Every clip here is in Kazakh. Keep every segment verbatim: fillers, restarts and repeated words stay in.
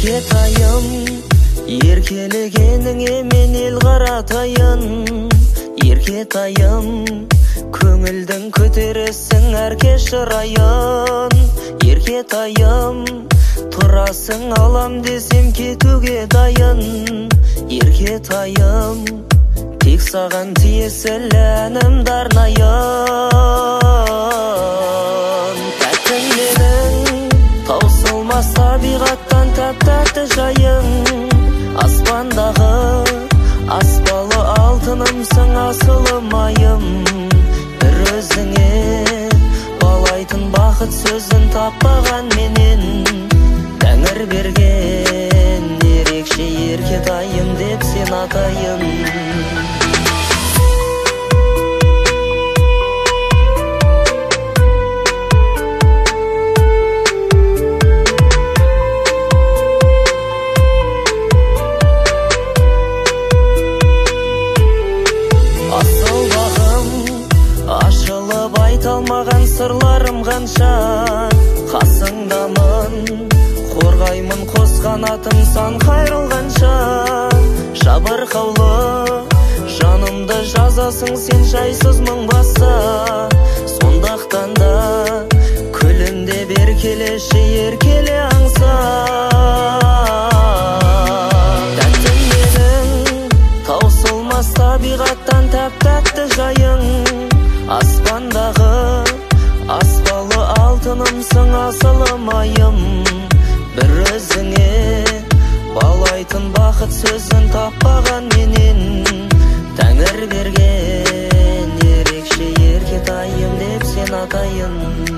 еркетайым, еркелегеніңе мен ел қаратайын. Еркетайым, көңілдің көтересің әрке шырайын. Еркетайым, тұрасың алам десем кетуге дайын. Еркетайым, тек саған тиесілі әнім дарнайын. Тәттің менің таусылмас табиғаттан тәп-тәтті жайың. Аспандағы аспалы алтынымсың асылым айым. Бір өзіңе балайтын бақыт сөзін таппаған менен. Тәңір берген ерекше еркетайым деп сен атайын. Айталмаған сырларым қанша, қасыңдамын, қорғаймын қос қанатым сан қайрылғанша. Жабырқаулы жанымды жазасың сен жайсыз мұң баса. Сондықтан да күлімдеп еркелеші еркеле аңсап. Тәттім менің таусылмас табиғаттан тәп-тәтті жайың. Аспандағы аспалы алтынымсың асылым айым. Бір өзіңе балайтын бақыт сөзін таппаған менен. Тәңір берген ерекше еркетайым деп сен атайын.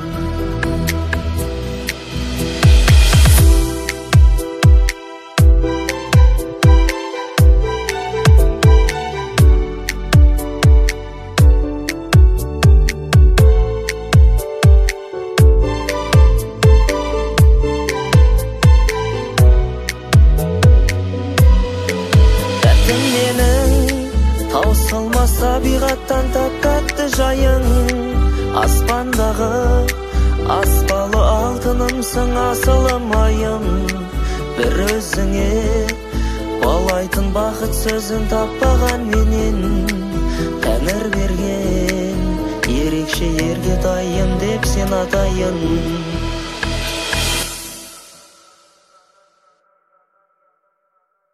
Таусылмас табиғаттан тәп-тәтті жайың. Аспандағы аспалы алтынымсың асылым айым. Бір өзіңе балайтын бақыт сөзін таппаған менен. Тәңір берген ерекше еркетайым деп сен атайын.